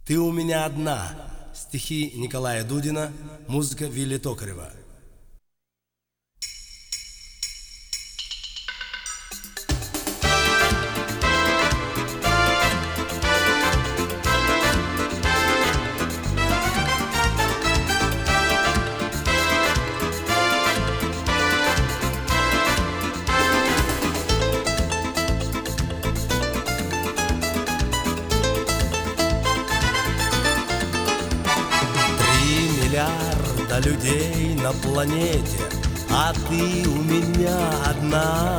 Ты у меня одна. Стихи Николая Дудина, музыка Вилли Токарева. Миллиарда людей на планете, а ты у меня одна.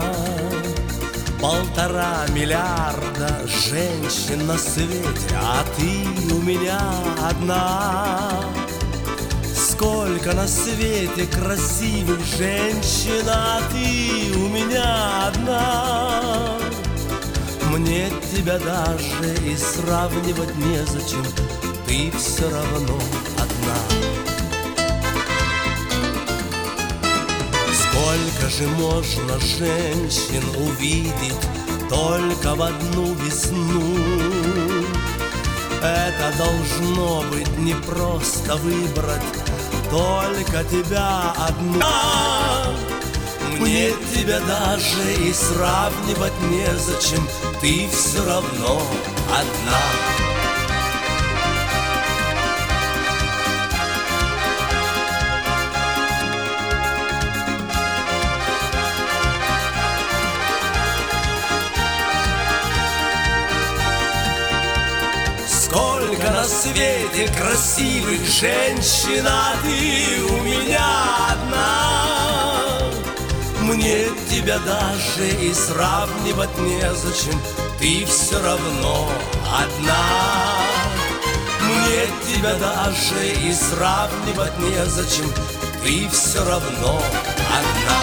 1,5 миллиарда женщин на свете, а ты у меня одна. Сколько на свете красивых женщин, а ты у меня одна. Мне тебя даже и сравнивать незачем, ты все равно одна. Сколько же можно женщин увидеть только в одну весну? Это должно быть непросто выбрать только тебя одну. Мне тебя даже и сравнивать незачем, ты все равно одна. Сколько на свете красивых женщин, а ты у меня одна. Мне тебя даже и сравнивать незачем, ты все равно одна. Мне тебя даже и сравнивать незачем, ты все равно одна.